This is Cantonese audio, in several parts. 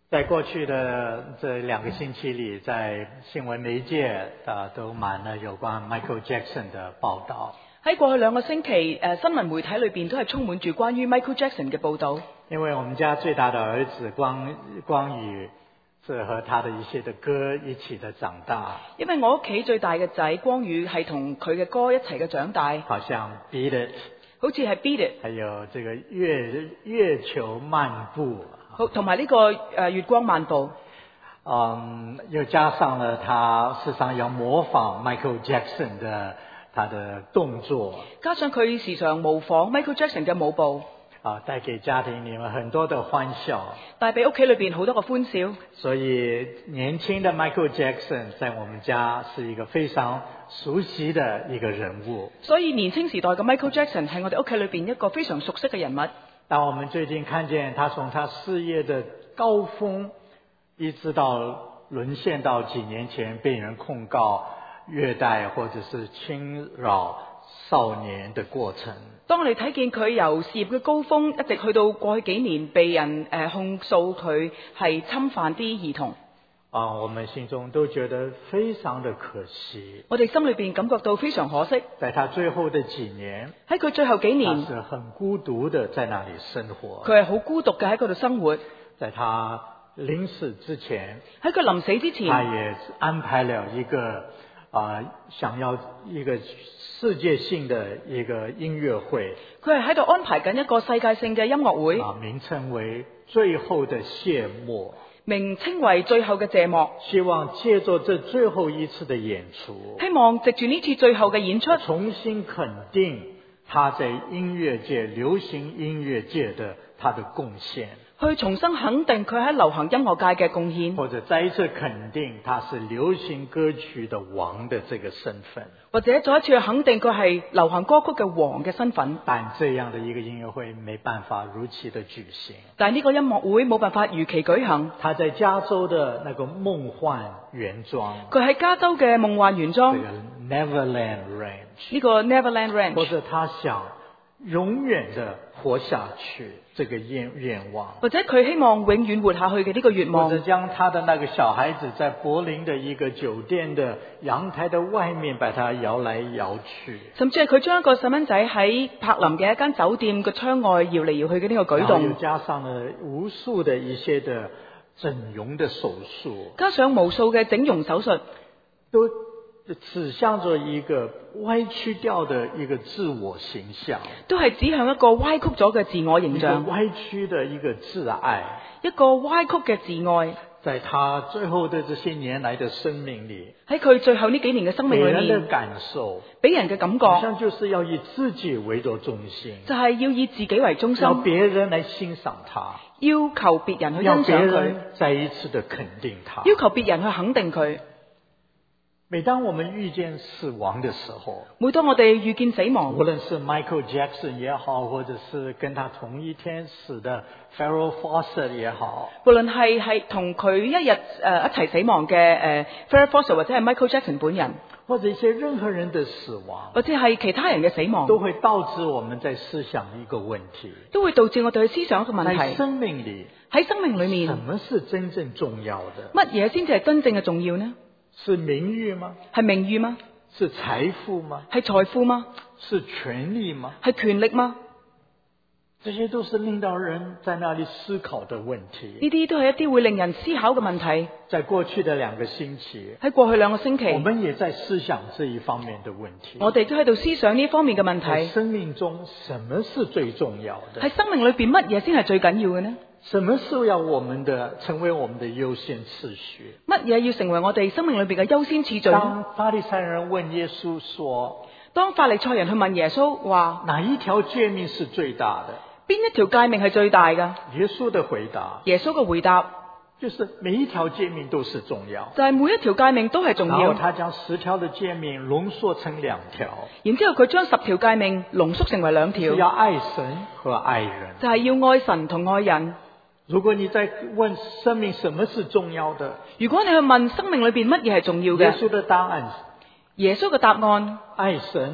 在過去的這2個星期裏，在新聞媒介都滿了有關 Michael Jackson 的報道。 喺過去2個星期，新聞媒體裏邊都係充滿住關於 Michael Jackson 嘅報導。 因為我們家最大的兒子光宇是和他的一些的歌一起的長大。 因為我屋企最大嘅仔光宇係同佢嘅歌一齊嘅長大。 好像 Beat It， 好似係 Beat It， 還有這個月球漫步。 好，同埋呢個月光漫步。 又加上了他時常要模仿 Michael Jackson 的他的動作， 加上佢時常模仿 Michael Jackson 嘅舞步， 帶給家庭裏面很多的歡笑， 帶俾屋企裏邊好多個歡笑。 所以年輕的 Michael Jackson 在我們家是一個非常熟悉的一個人物。 所以年輕時代嘅 Michael Jackson 係我哋屋企裏邊一個非常熟悉嘅人物。 但我們最近看見他從他事業的高峰，一直到淪陷到幾年前被人控告虐待或者是侵擾少年的過程。 當我哋睇見佢由事業嘅高峰，一直去到過去幾年被人控訴佢係侵犯啲兒童。 我們心中都覺得非常的可惜。 我哋心裏邊感覺到非常可惜。 在他最後的幾年， 喺佢最後幾年， 他是很孤獨的在那裡生活。 佢係好孤獨嘅喺嗰度生活。 在他臨死之前， 喺佢臨死之前， 他也安排了一個想要一個世界性的一個音樂會。 佢係喺度安排緊一個世界性嘅音樂會， 名稱為最後的謝幕。 名稱為最後嘅謝幕， 希望借着這最後一次的演出， 希望藉住呢次最後嘅演出， 重新肯定他在音樂界、流行音樂界的他的貢獻， 去重新肯定佢喺流行音樂界嘅貢獻， 或者再一次肯定他是流行歌曲的王的這個身份， 或者再一次去肯定佢係流行歌曲嘅王嘅身份。 但這樣的一個音樂會沒辦法如期的舉行。 但係呢個音樂會冇辦法如期舉行。 他在加州的那個夢幻園莊， 佢喺加州嘅夢幻園莊， 這個 Neverland Ranch， 呢個 Neverland Ranch， 或者他想永遠的活下去這個願望， 或者佢希望永遠活下去嘅呢個願望， 或者將他的那個小孩子在柏林的一個酒店的陽台的外面把他搖來搖去， 甚至係佢將一個細蚊仔喺柏林嘅一間酒店嘅窗外搖嚟搖去嘅呢個舉動， 又加上了無數的一些的整容的手術， 加上無數嘅整容手術， 都指向着一個歪曲掉的一個自我形象， 都係指向一個歪曲咗嘅自我形象， 一個歪曲的一個自愛， 一個歪曲嘅自愛。 在他最後的這些年來的生命裏， 喺佢最後呢幾年嘅生命裏面， 給人的感受， 俾人嘅感覺， 好像就是要以自己為作中心， 就係要以自己為中心， 要別人來欣賞他， 要求別人去欣要別賞佢， 人再一次的肯定他， 要求別人去肯定佢。 每當我們遇見死亡的時候， 每當我哋遇見死亡， 無論是 Michael Jackson 也好，或者是跟他同一天死的 Farrah Fawcett 也好， 無論係同佢一日一齊死亡嘅Farrah Fawcett 或者係 Michael Jackson 本人， 或者一些任何人的死亡， 或者係其他人嘅死亡， 都會導致我們在思想一個問題， 都會導致我哋去思想一個問題。 在生命裏， 喺生命裏面， 什麼是真正重要的？ 乜嘢先至係真正嘅重要呢？ 是名譽嗎？ 係名譽嗎？ 是財富嗎？ 係財富嗎？ 是權力嗎？ 係權力嗎？ 這些都是令到人在那裡思考的問題。 呢啲都係一啲會令人思考嘅問題。 在過去的2個星期， 喺過去2個星期， 我們也在思想這一方面的問題。 我哋都喺度思想呢方面嘅問題。 在生命中，什麼是最重要的？ 喺生命裏邊，乜嘢先係最緊要嘅呢？ 什麼是要成為我們的優先次序？ 乜嘢要成為我哋生命裏邊嘅優先次序？ 當法利賽人問耶穌說， 當法利賽人去問耶穌話， 哪一條誡命是最大的？ 邊一條誡命係最大嘅？ 耶穌的回答， 耶穌嘅回答就是每一條誡命都是重要， 就係每一條誡命都係重要。 然後他將10條的誡命濃縮成2條， 然之後佢將10條誡命濃縮成為2條， 要愛神和愛人， 就係要愛神同愛人。 如果你在問生命什麼是重要的， 如果你去問生命裏邊乜嘢係重要嘅， 耶穌的答案， 耶穌嘅答案， 愛神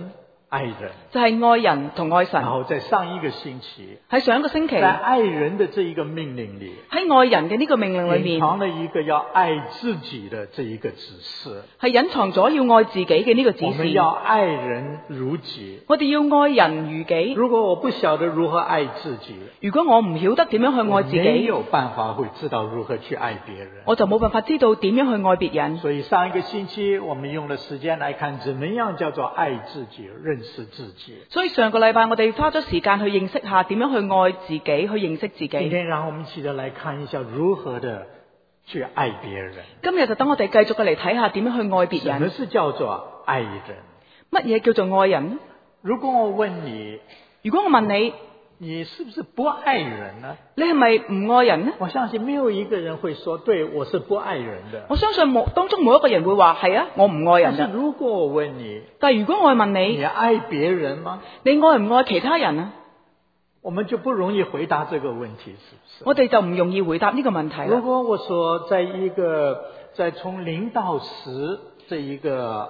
愛人， 就係愛人同愛神。 然後在上一個星期， 喺上一個星期， 在愛人的這一個命令裏， 喺愛人嘅呢個命令裏隱面， 藏了一個要愛自己的這一個指示。 係隱藏咗要愛自己嘅呢個指我們示。 要愛人如己。 我哋要愛人如己。 如果我不曉得如何愛自己， 如果我唔曉得點樣去愛自我沒己， 有辦法會知道如何去愛別人。 我就冇辦法知道點樣去愛別人。 所以上一個星期我們用了時間來看，怎麼樣叫做愛自己、認識自己。 所以上個禮拜我哋花咗時間去認識下點樣去愛自己，去認識自己。 今天讓我們一起的來看一下如何的去愛別人。 今日就等我哋繼續嘅嚟睇下點樣去愛別人。 什麼是叫做愛人？ 乜嘢叫做愛人呢？ 如果我問你， 如果我問你， 你是不是不愛人呢？ 你係咪唔愛人呢？ 我相信沒有一個人會說，對，我是不愛人的。 我相信當中冇一個人會話係啊，我唔愛人但是如果我問你， 但係如果我問你， 你愛別人嗎？ 你愛唔愛其他人啊？ 我們就不容易回答這個問題，是不是？ 我哋就唔容易回答呢個問題啦。 如果我說在從0到10這一個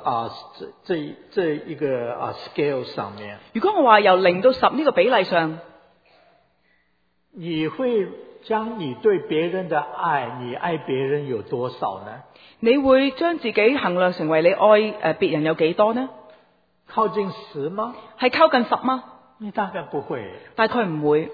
scale 上面， 如果我話由0到10呢個比例上， 你會將你對別人的愛，你愛別人有多少呢？ 你會將自己衡量成為你愛別人有幾多呢？ 靠近10嗎？ 係靠近10嗎？ 你大概不會。 大概唔會。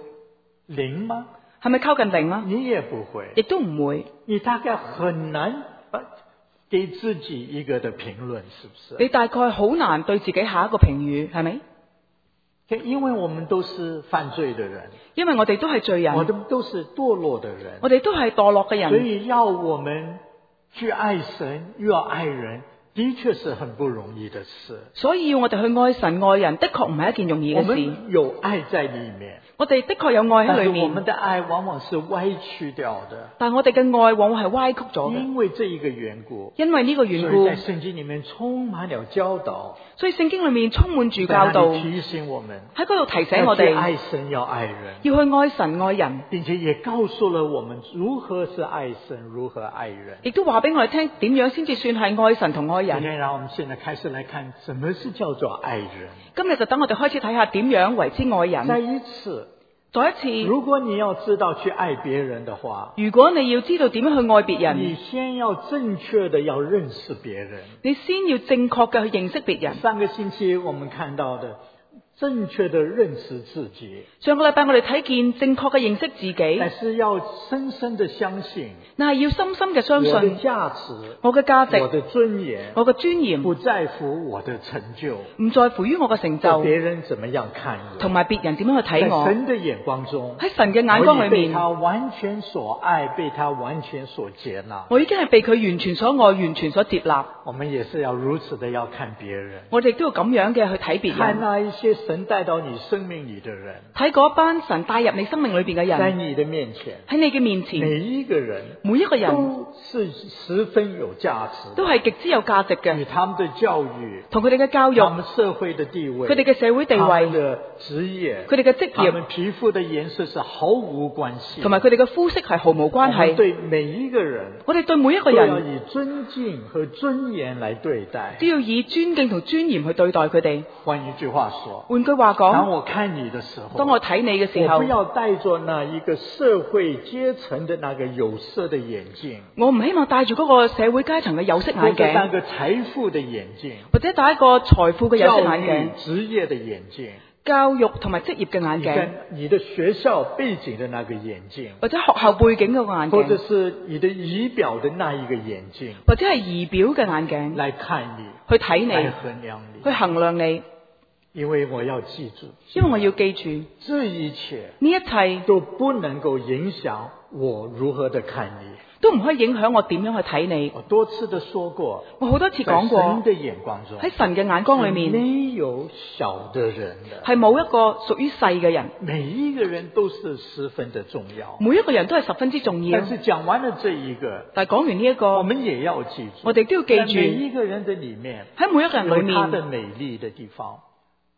0嗎？ 係咪靠近0啊？ 你也不會。 亦都唔會。 你大概很難給自己一個的評論，是不是？ 你大概好難對自己下一個評語，係咪？ 因為我們都是犯罪的人， 因為我哋都係罪人， 我們都是墮落的人， 我哋都係墮落嘅人， 所以要我們去愛神又要愛人，的確是很不容易的事。 所以要我哋去愛神愛人，的確唔係一件容易嘅事。 我們有愛在裏面， 我哋的確有愛喺裏面， 但是我們的愛往往是歪曲掉的。 但係我哋嘅愛往往係歪曲咗嘅。 因為這一個緣故， 因為呢個緣故， 所以在聖經裏面充滿了教導， 所以聖經裏面充滿住教導， 提醒我們喺嗰度提醒我哋要去愛神要愛人， 要去愛神愛人， 並且也告訴了我們如何是愛神，如何愛人， 亦都話俾我哋聽點樣先至算係愛神同愛人。 今天讓我們現在開始來看什麼是叫做愛人。 今日就等我哋開始睇下點樣為之愛人。再一次， 如果你要知道去愛別人的話， 如果你要知道點樣去愛別人， 你先要正確的要認識別人， 你先要正確嘅去認識別人。 上個星期我們看到的正確的認識自己， 上個禮拜我哋睇見正確嘅認識自己， 但是要深深的相信， 但係要深深嘅相信我的價值， 我嘅價值， 我的尊嚴， 我嘅尊嚴不在乎我的成就， 唔在乎於我嘅成就， 別人怎麼樣看我， 同埋別人點樣去睇我。 在神的眼光中， 喺神嘅眼光裏面， 被他完全所愛，被他完全所接納。 我已經係被佢完全所愛，完全所接納。 我們也是要如此的要看別人， 我哋都要咁樣嘅去睇別人， 看那一些神帶到你生命裏的人， 睇嗰班神帶入你生命裏邊嘅人， 在你的面前， 喺你嘅面前， 每一個人都是十分有價值， 都係極之有價值嘅。 與他們的教育， 同佢哋嘅教育， 他們社會的地位， 佢哋嘅社會地位， 他們的職業， 佢哋嘅職業， 他們皮膚的顏色是毫無關係， 同埋佢哋嘅膚色係毫無關係。 對每一個人， 我哋對每一個都要人以尊敬和尊嚴來對待， 都要以尊敬同尊嚴去對待佢哋。 換一句話說， 換句話講， 當我看你的時候， 當我睇你嘅時候， 我不要戴着那一個社會階層的那個有色的眼鏡， 我唔希望戴住嗰個社會階層嘅有色眼或者那鏡， 個財富的眼鏡， 或者戴一個財富嘅有色眼鏡， 職業的眼鏡， 教育同埋職業嘅眼鏡， 你的學校背景的那個眼鏡， 或者學校背景嗰個眼鏡， 或者是你的儀表的那一個眼鏡， 或者係儀表嘅眼鏡， 來看你， 去睇你， 來衡量你， 去衡量你。 因為我要記住， 因為我要記住， 這一切呢一切都不能夠影響我如何的看你， 都唔可以影響我點樣去睇你。 我多次的說過， 我好多次講過， 在神的眼光中， 喺神嘅眼光裏面， 沒有小的人的， 係冇一個屬於細嘅人， 每一個人都是十分的重要， 每一個人都係十分之重要。 但是講完了這一個， 但係講完呢一個， 我們也要記住， 我哋都要記住， 每一個人的裏面， 喺每一個人裏面， 有他的美麗的地方，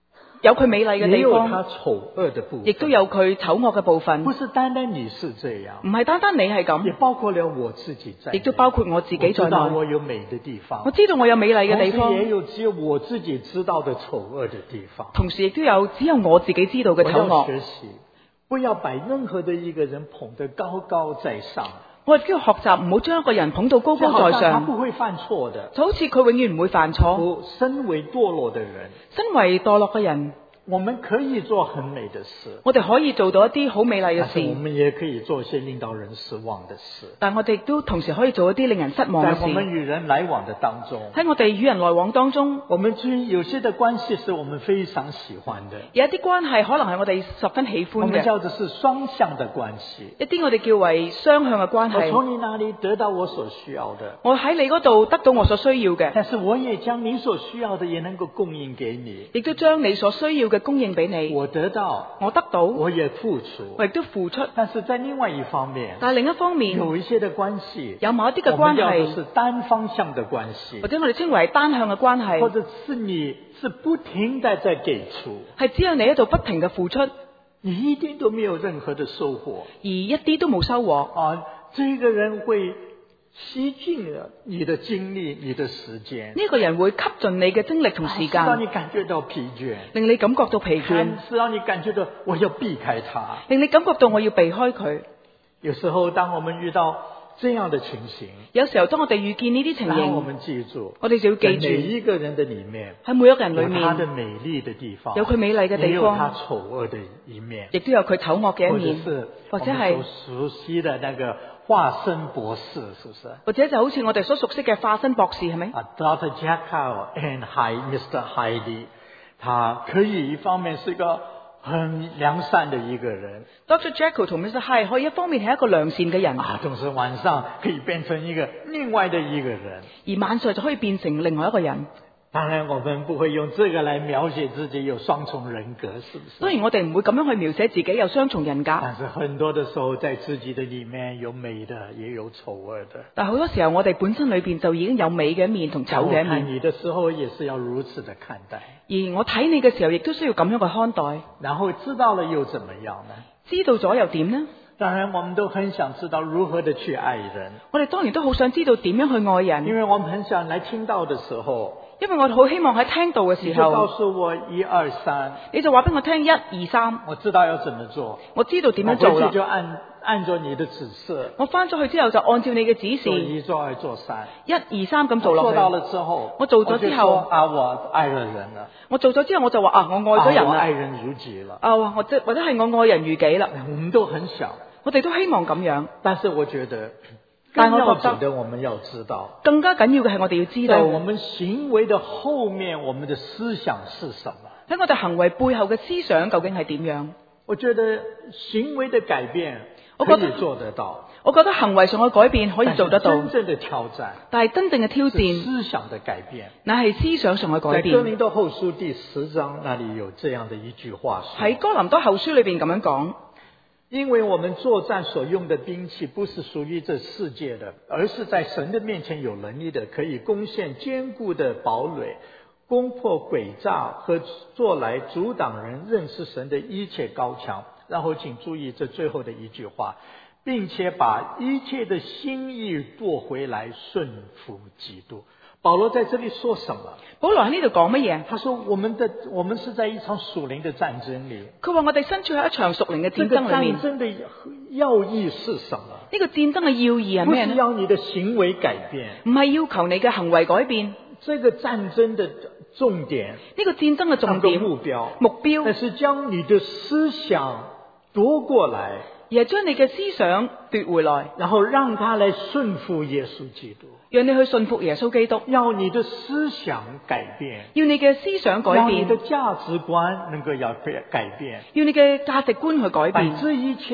有佢美麗嘅也有地方， 它醜惡的部分， 亦都有佢醜惡嘅部分。 不是單單你是這樣， 唔係單單你係也咁， 包括了我自己在內， 亦都包括我自己在我知道內。 我有美的地方， 我知道我有美麗嘅地方， 同時也有只有我自己知道的醜惡的地方。 同時亦都有只有我自己知道嘅我醜惡。 要學習，不要把任何的一個人捧得高高在上， 我哋都要學習唔好將一個人捧到高高在就好像他上， 不會犯錯的。 就好似佢永遠唔會犯錯。 我身為墮落的人， 身為墮落嘅人， 我們可以做很美的事， 我哋可以做到一啲好美麗嘅但是我事， 們也可以做一些令到人失望的事。 但我哋亦都同時可以做一啲令人失望嘅在我們事。 與人來往的當中， 喺我哋與人來往當中， 我們至於有些的關係是我們非常喜歡的， 有一啲關係可能係我哋十分喜歡嘅， 我們叫的是雙向的關係。 一啲我哋叫為雙向嘅關我係。 從你那裡得到我所需要的， 我喺你嗰度得到我所需要嘅， 但是我也將你所需要的也能夠供應給你。 亦都將你所需要嘅供應俾你。 我得到， 我得到， 我也付出， 我亦都付出。 但是在另外一方面， 但係另一方面， 有一些的關係， 有某一啲嘅關我們叫的係， 是單方向的關係， 或者我哋稱為單向嘅關係， 或者是你是不停地在給出， 係只有你喺度不停嘅付出，而你一定都沒有任何的收穫一啲都冇收穫。 啊！這個人會吸盡了你的精力、你的時間， 呢個人會吸盡你嘅精力同時間， 讓你感覺到疲倦， 令你感覺到疲倦， 是讓你感覺到我要避開他。 令你感覺到我要避開佢。 有時候，當我們遇到這樣的情形， 有時候當我哋遇見呢啲情形， 然後我們記住， 我哋就要記在每住一個人的裏面， 喺每一個人裏有他的面美麗的地方， 有佢美麗嘅地也有他方， 醜惡的一面， 亦都有佢醜惡嘅一面， 或者係我們所熟悉的那個化身博士，是不是？ 或者就好似我哋所熟悉嘅化身博士，係咪？ 啊，Dr. Jekyll and Mr. Hyde， 他可以一方面是一個很良善的一個人 Dr. Jekyll 同 Mr. Hyde 可以一方面係一個良善嘅人， 啊，同時晚上可以變成一個另外的一個人。 而晚上就可以變成另外一個人。 當然，我們不會用這個來描寫自己有雙重人格，是不是？ 當然我哋唔會咁樣去描寫自己有雙重人格， 但是很多的時候，在自己的裡面有美的，也有醜惡的。 但好多時候我哋本身裏邊就已經有美嘅一面同醜嘅一看面。 你的時候，也是要如此的看待。 而我睇你嘅時候，亦都需要咁樣去看待。 然後知道了又怎麼樣呢？ 知道咗又點呢？ 當然，我們都很想知道如何的去愛人， 我哋當然都好想知道點樣去愛人， 因為我們很想來聽到的時候， 因為我哋好希望喺聽到嘅時你就告候， 訴我1、2、3， 你就話俾我聽1、2、3， 我知道要怎麼做， 我知道點樣我做啦。 回去就按着你的指示， 我翻咗去之後就按照你嘅指做示 1、做2、做3。 1、2、3咁做落去。 做到了之後， 我做咗之後我就說啊，我愛了人了， 我做咗之後我就話啊，我愛咗人我愛啦。 人如己了。 啊，或者係我愛人如己啦。 我們都很想， 我哋都希望咁樣， 但是我覺得但更要我覺得緊的，我們要知道， 更加緊要嘅係我哋要知道在我們行為的後面，我們的思想是什麼？ 喺我哋行為背後嘅思想究竟係點樣？ 我覺得行為的改變我覺得可以做得到， 我覺得行為上嘅改變可以做得到， 但是真正的挑戰但係真正嘅挑是戰思想的改變。 乃係思想上嘅改在哥變。 林多後書第10章那裡有這樣的一句話說： 喺哥林多後書裏邊咁樣講， 因為我們作戰所用的兵器不是屬於這世界的，而是在神的面前有能力的，可以攻陷堅固的堡壘，攻破詭詐和做來阻擋人認識神的一切高牆。然後請注意這最後的一句話，並且把一切的心意奪回來，順服基督。保羅在這裡說什麼？ 保羅喺呢度講乜嘢？ 他說我們是在一場屬靈的戰爭裡。 佢話我哋身處喺一場屬靈嘅戰爭裏面。 這個戰爭的要義是什麼？ 呢個戰爭嘅要義係咩呢？ 不是要你的行為改變， 唔係要求你嘅行為改變。 這個戰爭的重點， 呢個戰爭嘅重點目標，但是將你的思想奪過來， 而係將你嘅思想奪回來， 然後讓他來順服耶穌基督， 讓你去順服耶穌基督。 要你的思想改變， 要你嘅思想改變， 要你的價值觀能夠要改變， 要你嘅價值觀去改把變， 這一切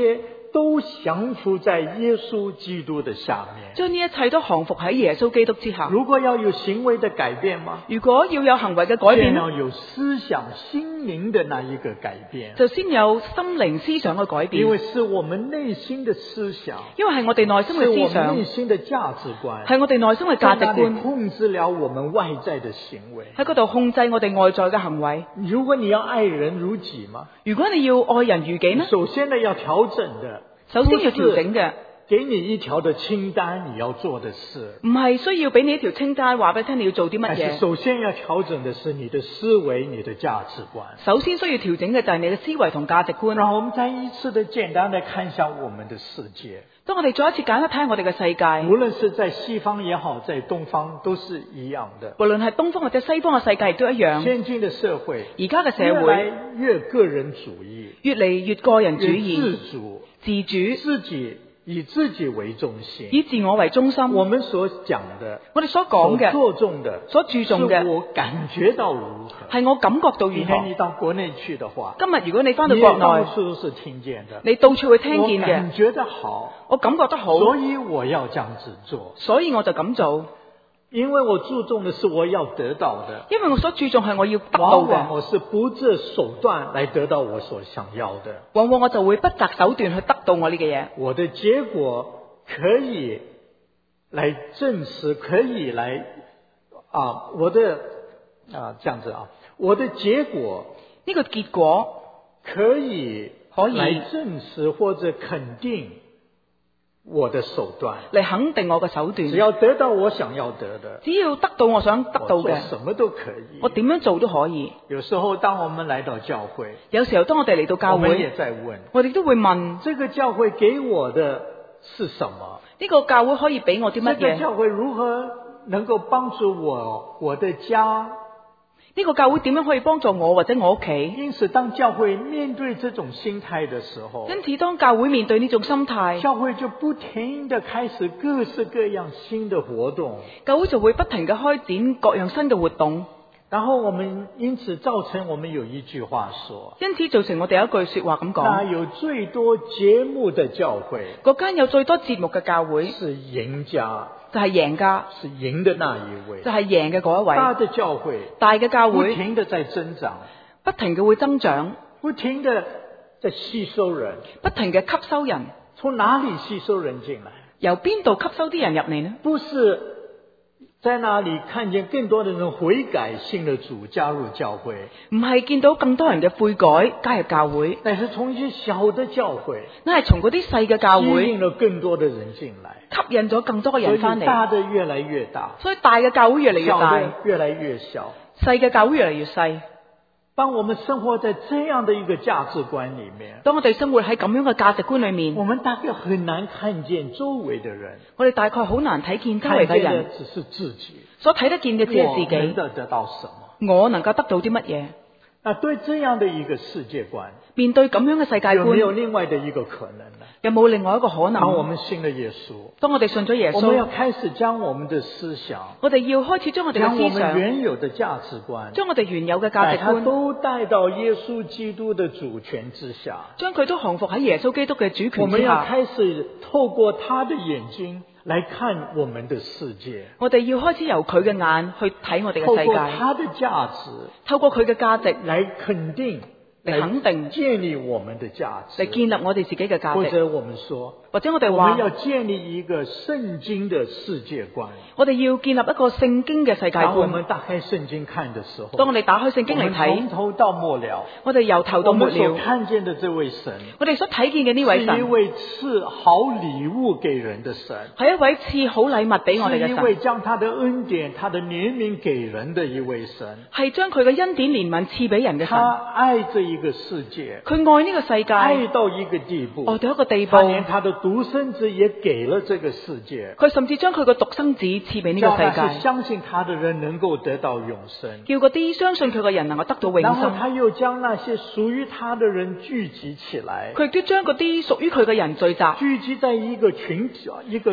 都降服在耶穌基督的下面。 將呢一切都降服喺耶穌基督之下。 如果要有行為的改變嗎？ 如果要有行為嘅改變， 要有思想心靈的那一個改變， 就先有心靈思想嘅改變。 因為是我們內心的思想， 因為係我哋內心嘅思想， 是我們內心的價值觀， 係我哋內心嘅價值觀， 控制了我們外在的行為， 喺嗰度控制我哋外在嘅行為。 如果你要愛人如己嗎？ 如果你要愛人如己呢？ 首先呢要調整的， 首先要調整嘅， 給你一條的清單，你要做的事， 唔係需要俾你一條清單，話俾你聽你要做啲乜嘢。 首先要調整的是你的思維，你的價值觀。 首先需要調整嘅就係你嘅思維同價值觀。 讓我們再一次的簡單的看向我們的世界。 當我哋再一次簡單睇下我哋嘅世界， 無論是在西方也好，在東方都是一樣的。 無論係東方或者西方嘅世界亦都一樣。 先進的社會， 而家嘅社會越來越個人主義， 越嚟越個人主義， 越自主，以自己為中心， 以自我為中心。 我們所講的， 我哋所講嘅， 所注重的， 所注重嘅， 是我感覺到如何， 係我感覺到如何。 今天你到國內去的話， 今日如果你翻到國內， 到處都是聽見的， 你到處會聽見嘅。 我感覺得好， 我感覺得好， 所以我要這樣子做， 所以我就咁做。 因為我注重的是我要得到的， 因為我所注重係我要得到嘅。 往往我是不擇手段來得到我所想要的， 往往我就會不擇手段去得到我呢個嘢。 我的結果可以來證實，可以來我的這樣子我的結果呢個結果可以來證實或者肯定我的手段， 嚟肯定我嘅手段。 只要得到我想要得的， 只要得到我想得到嘅， 我什麼都可以。 我點樣做都可以。 有時候當我們來到教會， 有時候當我哋嚟到教會， 我們也在問， 我哋都會問：這這個教會給我的是什麼？ 呢個教會可以俾我啲乜嘢？ 這個教會如何能夠幫助我的家？ 呢個教會點樣可以幫助我或者我屋企？ 因此當教會面對這種心態的時候， 因此當教會面對呢種心態， 教會就不停地開始各式各樣新的活動， 教會就會不停嘅開展各樣新嘅活動。 然後我們因此造成我們有一句話說， 因此造成我哋有一句說話咁講， 那有最多節目的教會， 嗰間有最多節目嘅教會是贏家， 就係贏家， 是贏的那一位， 就係贏嘅嗰一位。 大的教會， 大嘅教會不停地在增長， 不停嘅會增長， 不停地在吸收人， 不停嘅吸收人。 從哪裏吸收人進來？ 由邊度吸收啲人入嚟呢？ 不是在那裏看見更多的人悔改信了主加入教會， 唔係見到更多人嘅悔改加入教會， 但是從一些小的教會， 那係從嗰啲細嘅教會吸引了更多的人進來， 吸引咗更多嘅人翻嚟， 大的越來越大， 所以大嘅教會越嚟越大， 小的越來越小， 細嘅教會越嚟越細。 當我們生活在這樣的一個價值觀裏面， 當我哋生活喺咁樣嘅價值觀裏面， 我們大概很難看見周圍的人， 我哋大概好難睇見周圍嘅人， 看見的只是自己， 所睇得見嘅只係自己， 我能夠得到什麼？ 我能夠得到啲乜嘢？ 那對這樣的一個世界觀， 面對咁樣嘅世界觀， 有沒有另外的一個可能呢？ 有冇另外一個可能？ 當我們信了耶穌， 當我哋信咗耶穌， 我們要開始將我們的思想， 我哋要開始將我哋嘅思想， 將我們原有的價值觀， 將我哋原有嘅價值觀， 都帶到耶穌基督的主權之下， 將佢都降服喺耶穌基督嘅主權之下。 我們要開始透過他的眼睛來看我們的世界， 我哋要開始由佢嘅眼去睇我哋嘅世界， 透過他的價值， 透過佢嘅價值來肯定， 嚟肯定建立我們的價值， 嚟建立我哋自己嘅價值。 或者我們說， 或者我哋話， 我們要建立一個聖經的世界觀。 我哋要建立一個聖經嘅世界觀。 當我們打開聖經看的時候， 當我哋打開聖經嚟睇， 從頭到末了， 我哋由頭到末了， 我們所看見的這位神， 我哋所睇見嘅呢位神， 是一位賜好禮物給人的神， 係一位賜好禮物俾我哋嘅神， 是一位將他的恩典、他的憐憫給人的一位神， 係將佢嘅恩典憐憫賜俾人嘅神。 他愛這一個世界， 佢愛呢個世界， 愛到一個地步， 愛到一個地步， 他連他的獨生子也給了這個世界， 佢甚至將佢個獨生子賜俾呢個世界， 叫那些相信他的人能夠得到永生， 叫嗰啲相信佢嘅人能夠得到永生。 然後他又將那些屬於他的人聚集起來， 佢亦都將嗰啲屬於佢嘅人聚集在一個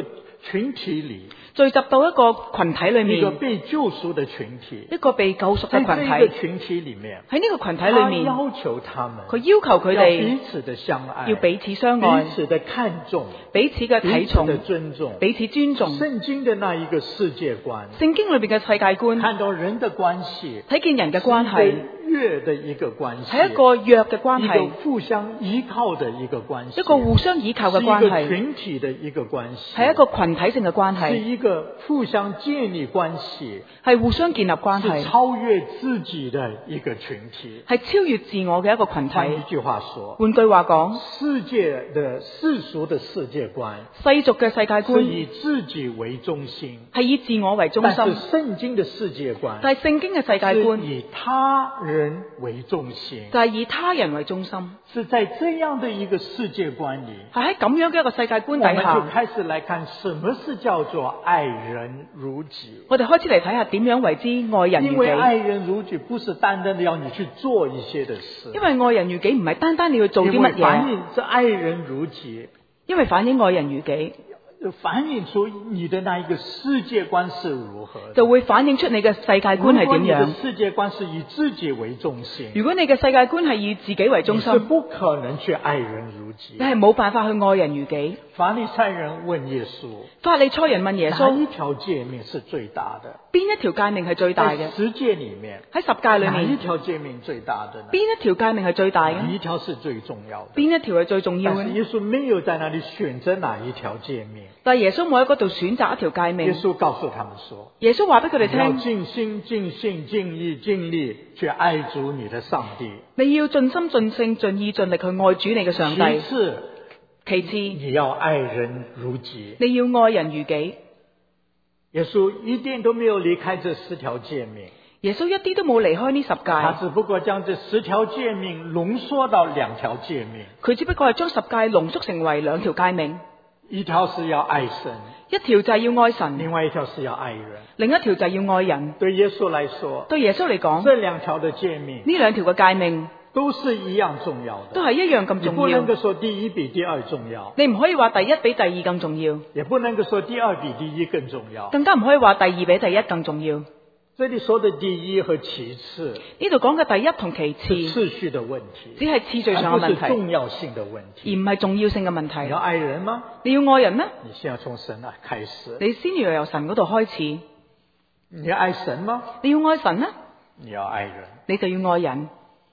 群體裏， 聚集到一個群體裏一個面， 被救贖的群體， 一個被救贖在嘅群這個體。 群體裏面， 喺呢個群體裏他面， 要求他們佢要求佢要哋彼此的相愛， 要彼此相愛， 彼此的看重， 彼此嘅睇重彼此的尊重， 彼此尊重。 聖經的那一個世界觀， 聖經裏邊嘅世界觀， 看到人的關係， 睇見人嘅關係是約的一個關係， 係一個約嘅關一個係， 互相依靠的一個關係， 一個互相依靠嘅關是一個係， 群體的一個關係， 係一個群體性嘅關是係， 一個互相建立關係， 係互相建立關是係， 超越自己的一個群體。 係超越自我嘅一個群體。 換一句話說， 換句話講， 世界的世俗的世界觀世俗嘅世界是觀以自己為中心， 係以自我為中但是心， 聖經的世界觀但係聖經嘅世界是觀以他人為中心， 就係以他人為中心。 是在這樣的一個世界觀裏， 係喺咁樣嘅一個世界觀我們就底下， 開始來看什麼是叫做愛人如己。 我哋開始嚟睇下點樣為之愛人如因為愛己。 人如己不是單單的要你去做一些的事， 因為愛人如己唔係單單你要做啲乜因為反嘢， 映是愛人如己， 因為反映愛人如己， 反映出你的那一個世界觀是如何的。 就會反映出你嘅世界觀係如果你的點樣。 世界觀是以自己為中心， 如果你嘅世界觀係以自己為中你是心， 不可能去愛人如己你。係冇辦法去愛人如己。 法利賽人問耶穌， 法利賽人問耶哪穌： 一條誡命是最大的？ 邊一條誡命係最大嘅？ 在十誡裏面， 喺十誡裏哪一面， 條誡命最大的呢？ 邊一條誡命係最大哪嘅？ 一條是最重要的？ 邊一條係最重要嘅？ 但是耶穌沒有在那裏選擇哪一條誡命。 但係耶穌冇喺嗰度選擇一條誡耶命。 穌告訴他們說， 耶穌話俾佢哋你要聽： 盡心、盡性、盡意、盡力去愛主你的上帝。 你要盡心、盡性、盡意、盡力去愛主你嘅上其帝。 次， 其次， 你要愛人如己。 你要愛人如己。 耶穌一點都沒有離開這10條誡命， 耶穌一啲都冇離開呢十誡， 他只不過將這10條誡命濃縮到2條誡命。 佢只不過係將十誡濃縮成為2條誡命， 一條是要愛神， 一條就係要愛神， 另外一條是要愛人。 另一條就係要愛人。 對耶穌來說， 對耶穌嚟講， 這2條的誡命呢2條嘅誡命都是一樣重要的， 都係一樣咁你重要。 不能夠說第一比第二重要， 你唔可以話第一比第二更重要， 也不能夠說第二比第一更重要。 更加唔可以話第二比第一更重要。 這裡說的第一和其次呢度講嘅第一同其次， 次序的問題， 只係次序上而不是嘅問題， 重要性的問而題。 唔係重要性嘅問你要題。 愛人嗎？ 你要愛人咩？ 你先要從神開始。 你先要由神嗰度開始。 你要愛神嗎？ 你要愛神咩？ 你要愛人。 你就要愛人。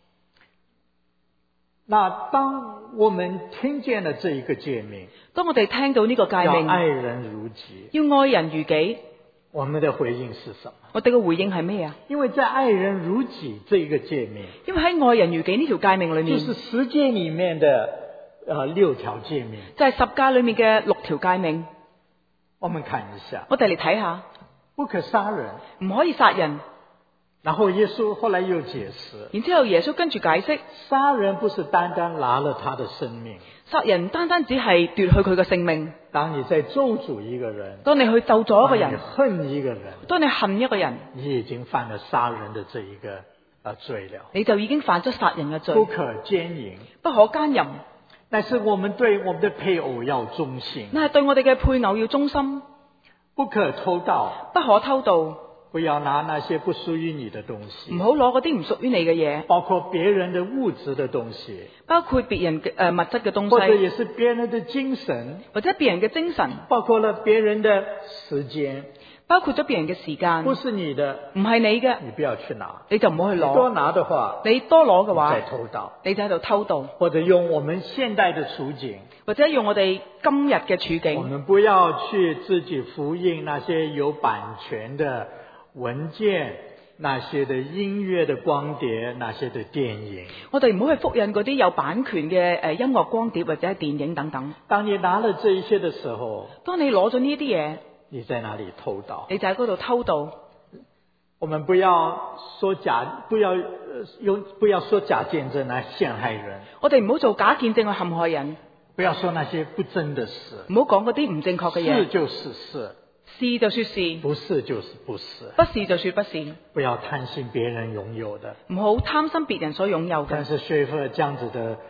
那當我們聽見了這一個誡命， 當我哋聽到呢個誡命， 要愛人如己， 要愛人如己， 我們的回應是什麼？ 我哋嘅回應係咩啊？ 因為在愛人如己這一個誡命， 因為喺愛人如己呢條誡命裏面， 就是10誡裡面的6條誡命。 就係十誡裏面嘅6條誡命。 我們看一下， 我哋嚟睇下， 不可殺人。 唔可以殺人。 然後耶穌後來又解釋， 然之後耶穌跟住解釋， 殺人不是單單拿了他的生命。 殺人單單只係奪去佢嘅性命。 當你在咒詛一個人， 當你去咒咗一個當你人， 恨一個人， 當你恨一個人， 你已經犯了殺人的這一個罪了。 你就已經犯咗殺人嘅罪。 不可奸淫， 不可奸淫。 但是我們對我們的配偶要忠心。 但係對我哋嘅配偶要忠心。 不可偷盜， 不可偷盜。 不要拿那些不屬於你的東西， 唔好攞嗰啲唔屬於你嘅嘢， 包括別人的物質的東西， 包括別人嘅物質嘅東或者西， 也是別人的精神， 或者別人嘅精神， 包括了別人的時間， 包括咗別人嘅時間， 不是你的， 唔係你嘅， 你不要去拿。 你就唔好去多攞。 拿的話， 你多攞嘅話再，偷盜， 你就喺度偷盜， 或者用我們現代的處境， 或者用我哋今日嘅處我境， 們不要去自己複印那些有版權的文件，那些的音樂的光碟，那些的電影。 我哋唔好去複印嗰啲有版權嘅音樂光碟或者係電影等等。 當你拿了這一些的時候， 當你攞咗呢啲嘢， 你在哪裡偷盜？ 你就喺嗰度偷盜。 我們不要說不要說假見證來陷害人， 我哋唔好做假見證去陷害人， 不要說那些不真的事， 唔好講嗰啲唔正確嘅是嘢。 就是是， 是就說是， 不是就是不是。 不是就說不是。 不要貪心別人擁有的。 唔好貪心別人所擁有嘅。 但是薛夫這樣子的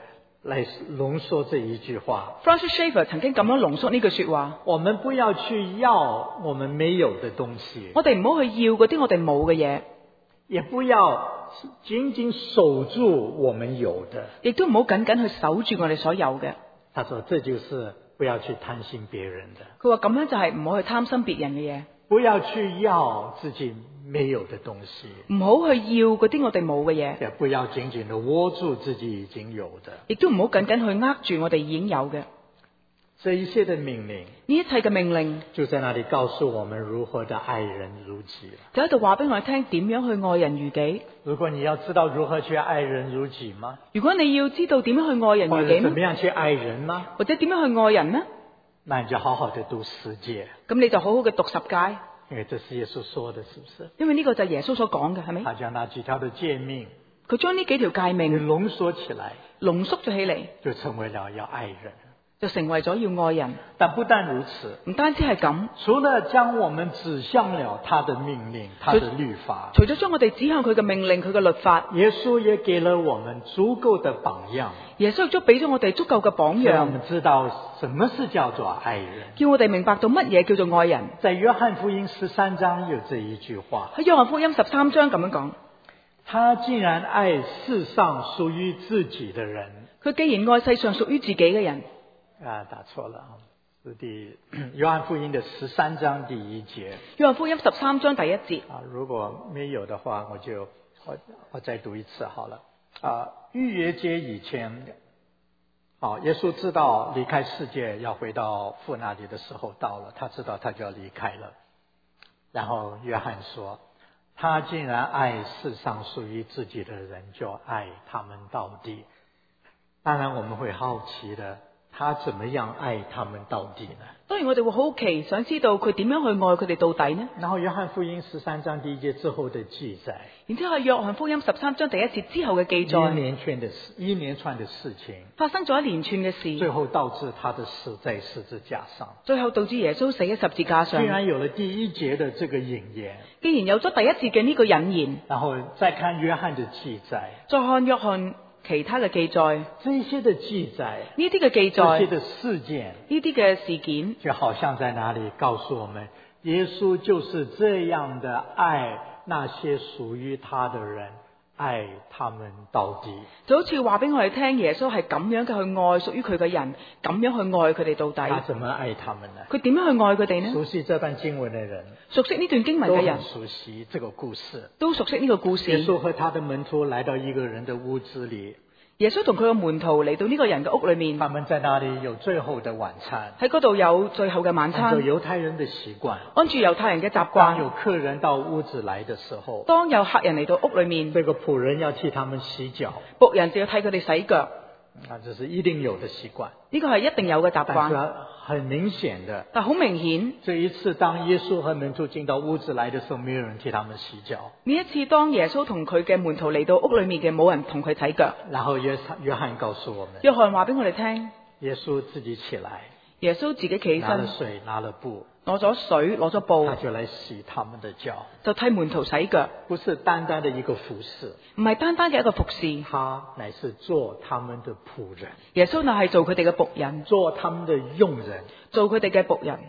来浓缩这一句话。 Francis Schaeffer 曾經咁樣濃縮呢句說話， 我們不要去要我們沒有的東西， 我哋唔好去要嗰啲我哋冇嘅嘢， 也不要僅僅守住我們有的。 亦都唔好緊緊去守住我哋所有嘅。 他說這就是不要去貪心別人的， 佢話咁樣就係唔好去貪心別人嘅嘢， 不要去要自己沒有的東西， 唔好去要嗰啲我哋冇嘅嘢， 也不要緊緊地握住自己已經有的。 亦都唔好緊緊去握住我哋已經有嘅。 這一切的命令呢一切嘅命令就在那裡告訴我們如何的愛人如己了。 就喺度話俾我哋聽點樣去愛人如己。 如果你要知道如何去愛人如己嗎？ 如果你要知道點樣去愛人或者怎如己嗎？ 麼樣去愛人嗎？ 或者點樣去愛人呢？ 那你就好好的讀十誡， 咁你就好好嘅讀十誡， 因為這是耶穌說的，是不是？ 因為呢個就係耶穌所講嘅，係咪？ 他將那幾條的誡命佢將呢幾條誡命濃縮起來， 濃縮咗起嚟， 就成為了要愛人。 就成為咗要愛人。 但不但如此， 唔單止係咁， 除了將我們指向了他的命令、他的律法， 除咗將我哋指向佢嘅命令、佢嘅律法， 耶穌也給了我們足夠的榜樣， 耶穌亦都俾咗我哋足夠嘅榜樣， 讓我們知道什麼是叫做愛人。 叫我哋明白到乜嘢叫做愛人。 在約翰福音13章有這一句話， 喺約翰福音13章咁樣講， 他既然愛世上屬於自己的人， 佢既然愛世上屬於自己嘅人， 打錯了，是約翰福音的13章第1節。 約翰福音13章第1節。 如果沒有的話，我再讀一次好了。逾越節以前，耶穌知道離開世界要回到父那裡的時候到了，他知道他就要離開了。然後約翰說，他既然愛世上屬於自己的人，就愛他們到底。當然我們會好奇的，他怎麼樣愛他們到底呢？ 當然我哋會好奇，想知道佢點樣去愛佢哋到底呢？ 然後約翰福音13章第1節之後的記載， 然之後約翰福音13章第1節之後嘅記載， 一連串的事情， 發生咗一連串嘅事， 最後導致他的死在十字架上， 最後導致耶穌死喺十字架上。 居然有了第1節的這個引言， 既然有咗第1節嘅呢個引言， 然後再看約翰的記載， 再看約翰其他嘅記載， 這些的記載， 呢啲嘅記載， 這些的事件， 呢啲嘅事件， 就好像在哪裡告訴我們，耶穌就是這樣的愛那些屬於他的人，愛他們到底。 就好似話俾我哋聽，耶穌係咁樣嘅去愛屬於佢嘅人，咁樣去愛佢哋到底。 他怎麼愛他們呢？ 佢點樣去愛佢哋呢？ 熟悉這段經文的人， 熟悉呢段經文嘅人， 都很熟悉這個故事， 都熟悉呢個故事。 耶穌和他的門徒來到一個人的屋子裡， 耶穌同佢嘅門徒嚟到呢個人嘅屋裏面， 他們在那裡有最後的晚餐， 喺嗰度有最後嘅晚餐。 按照猶太人的習慣， 按住猶太人嘅習當有慣， 客人到屋子來的時候， 當有客人嚟到屋裏面， 這個僕人要替他們洗腳， 僕人就要替佢哋洗腳。 這是一定有的習慣。 呢個係一定有嘅習但是慣。 很明顯的， 但好明顯， 這一次當耶穌和門徒進到屋子來的時候，沒有人替他們洗腳。 呢一次當耶穌同佢嘅門徒嚟到屋裏面嘅，冇人同佢洗腳。 然後約翰告訴我們， 約翰話俾我哋聽， 耶穌自己起來， 耶穌自己企起拿了身， 水，拿了布， 攞咗水，攞咗布他，就來洗他們的腳， 就替門徒洗腳， 不是單單的一個服侍， 唔係單單嘅一個服侍。 他乃是做他們的僕人， 耶穌乃係做佢哋嘅僕人， 做他們的用人。 做佢哋嘅僕人。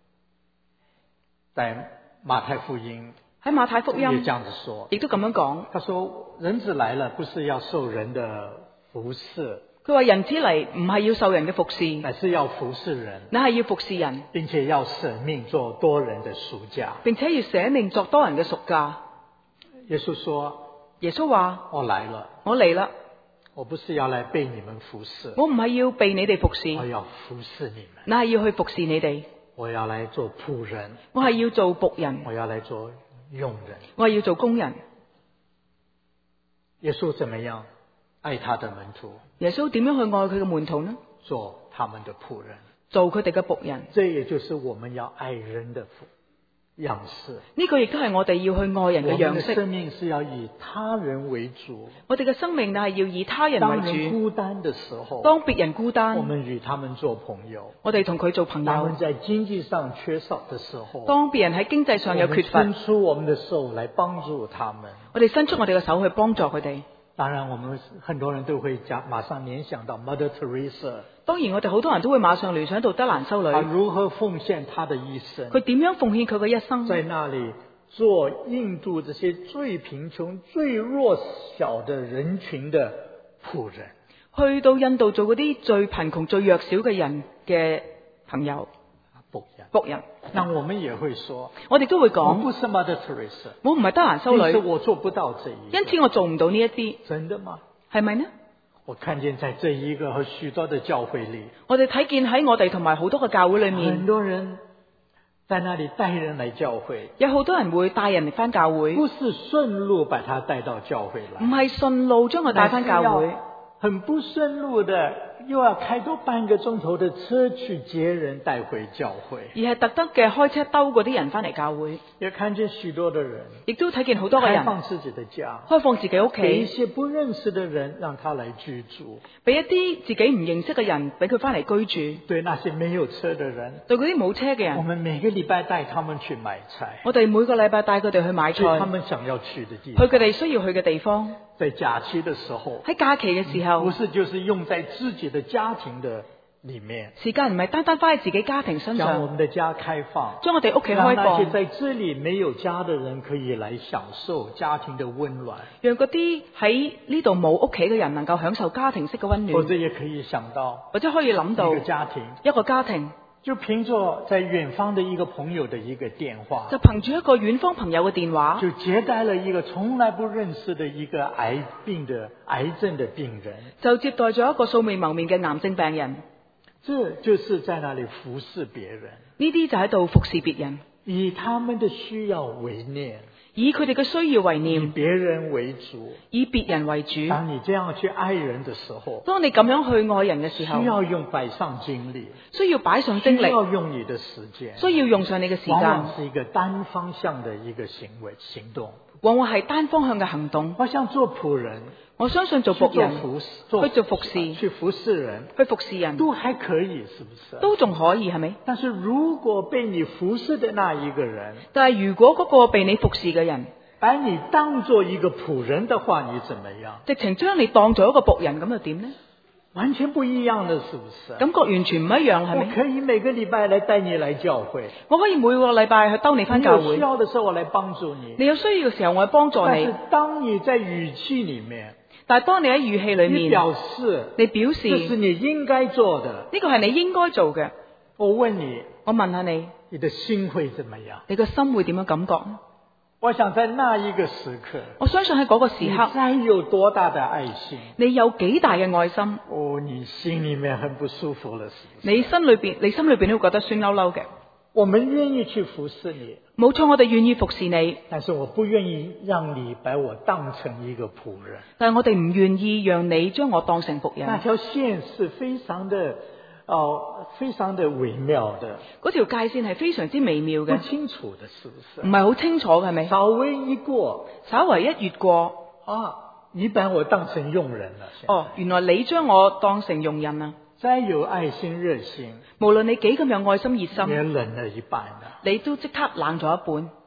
在馬太福音喺馬太福也音這樣子說， 亦都咁樣講， 他說人子來了，不是要受人的服侍， 佢話人子嚟唔係要受人嘅服侍， 乃是要服侍人， 乃係要服侍人， 並且要捨命做多人的贖價。 並且要捨命作多人嘅贖價。 耶穌說， 耶穌話： 我來了， 我嚟啦， 我不是要來被你們服侍， 我唔係要被你哋服侍， 我要服侍你們， 乃係要去服侍你哋。 我要來做僕人， 我係要做僕人， 我要來做用人。 我係要做工人。 耶穌怎麼樣愛他的門徒？ 耶穌點樣去愛佢嘅門徒呢？ 做他們的僕人， 做佢哋嘅僕人。 這也就是我們要愛人的樣式。 呢個亦都係我哋要去愛人嘅我們的樣式。 生命是要以他人為主。 我哋嘅生命乃係要以他人當人為主。 孤單的時候， 當別人孤我單， 們與他們做朋友； 我哋同佢做朋友他們。在經濟上缺少的時候， 當別人喺經濟上有缺乏， 我們伸出我們的手來幫助他們。 我哋伸出我哋嘅手去幫助佢哋。 当然，我們很多人都會馬上聯想到 Mother Teresa， 當然我哋好多人都會馬上聯想到德蘭修女， 她如何奉獻她的一生， 佢點樣奉獻佢嘅一生， 在那裡做印度這些最貧窮、最弱小的人群的僕人， 去到印度做嗰啲最貧窮、最弱小嘅人嘅朋友。僕人， 那我們也會說， 我哋都會講， 我不是 Mother Teresa， 我唔係德蘭修因此女， 我做不到這一個， 因此我做唔到呢一啲。 真的嗎？ 係咪呢？ 我看見在這一個和許多的教會裡， 我哋睇見喺我哋同埋好多個教會裏面， 很多人在那裡帶人來教會， 有好多人會帶人嚟翻教會， 不是順路把他帶到教會來， 唔係順路將佢帶翻教會， 很不順路的又要開多半個鐘頭的車去接人帶回教會， 而係特登嘅開車兜嗰啲人翻嚟教會。 也看見許多的人， 亦都睇見好多嘅人開放自己的家， 開放自己屋給一企， 些不認識的人讓他來居住， 俾一啲自己唔認識嘅人俾佢翻嚟居住。 對那些沒有車的人， 對嗰啲冇車嘅人， 我們每個禮拜帶他們去買菜， 我哋每個禮拜帶佢哋去買去他菜， 們想要去的地去方， 佢哋需要去嘅地方。 在假期的時候， 喺假期嘅時候， 不是就是用在自己的家庭的裡面， 時間唔係單單花喺自己家庭身將我上， 們的家開放， 將我哋屋企開讓那些放， 在這裡沒有家的人可以來享受家庭的溫暖， 讓嗰啲喺呢度冇屋企嘅人能夠享受家庭式嘅溫暖， 或者也可以想到或者可以諗到一個家庭， 一個家庭就憑着在遠方的一個朋友的一個電話， 就憑住一個遠方朋友嘅電話， 就接待了一個從來不認識的一個癌症的病人， 就接待咗一個素未謀面嘅癌症病人。 這就是在那裡服侍別人， 呢啲就喺度服侍別人， 以他們的需要為念， 以佢哋嘅需要為以念， 別人為主。 以別人為主。 當你這樣去愛人的時候， 當你咁樣去愛人嘅時候， 需要用擺上精力， 需要擺上精力， 需要用你的時間， 需要用上你嘅時往往間， 是一個單方向的一個行動。 往往係單方向嘅行動。 我想做僕人， 我相信做僕人，去做服侍， 去服侍人， 去服侍人， 都還可以，是不是？ 都仲可以，係咪？ 但是如果被你服侍的那一個人， 但係如果嗰個被你服侍嘅人， 把你當做一個僕人的話，你怎麼樣？ 直情將你當做一個僕人，咁又點呢？ 完全不一樣的，是不是？ 感覺完全唔一樣，係咪？ 我可以每個禮拜來帶你來教會， 我可以每個禮拜去兜你返教會。 你有需要的時候我來幫助你， 你有需要嘅時候我去幫助你。 但是當你在語氣裏面， 但係當你喺語氣裏面， 你表示這是你應該做的， 呢個係你應該做嘅。 我問你， 我問下你， 你的心會怎麼樣？ 你個心會點樣感覺？ 我想在那一個時刻， 我相信喺嗰個時刻， 你再有多大的愛心， 你有幾大嘅愛心， 你心裏面很不舒服了，是不是？ 你心裏邊都會覺得酸溜溜嘅。 我們願意去服侍你， 冇錯，我哋願意服侍你， 但是我不願意讓你把我當成一個僕人。 但係我哋唔願意讓你將我當成僕人。 那條線是非常的微妙的， 嗰條界線係非常之微妙嘅， 不清楚的，是不是？ 唔係好清楚嘅，係咪？ 稍微一過， 稍為一越過， 你把我當成傭人了。 原來你將我當成傭人啊！ 再有愛心熱心， 無論你幾咁有愛心熱心， 也冷了一半了， 你都即刻冷咗一半。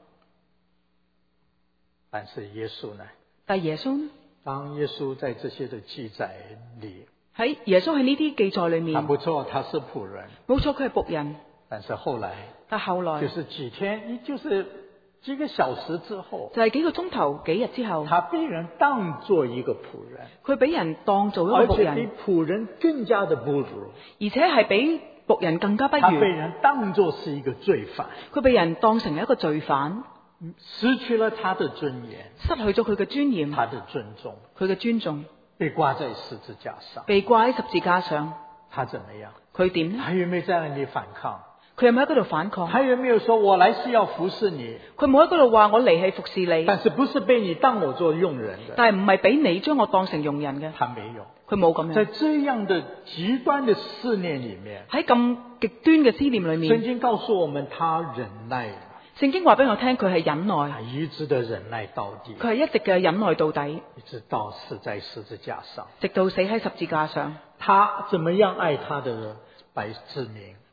但是耶穌呢？ 但係耶穌呢？ 當耶穌在這些的記載裏， 喺耶穌喺呢啲記載裏面， 不錯，他是僕人， 冇錯，佢係僕人。 但是後來， 但後來就是幾天，就是幾個小時之後， 就係幾個鐘頭、幾日之後， 他被人當作一個僕人， 佢俾人當做一個僕人， 而且比僕人更加的不如， 而且係比僕人更加不如。 他被人當作是一個罪犯， 佢被人當成一個罪犯， 失去了他的尊嚴， 失去咗佢嘅尊嚴， 他的尊重， 佢嘅尊重， 被掛在十字架上， 被掛喺十字架上。 他怎麼樣？ 佢點呢？ 他有沒有在那裏反抗？ 佢有冇喺嗰度反抗？ 他有沒有說我來是要服侍你？ 佢冇喺嗰度話我嚟係服侍你， 但是不是被你當我做傭人的？ 但係唔係俾你將我當成傭人嘅。 他沒有， 佢冇咁樣。 在這樣的極端的試煉裏面， 喺咁極端嘅試煉裏面， 聖經告訴我們他忍耐。 聖經話俾我聽，佢係忍耐， 他一直的忍耐到底， 佢係一直嘅忍耐到底， 一直到死在十字架上， 直到死喺十字架上。 他怎麼樣愛他的百姓民？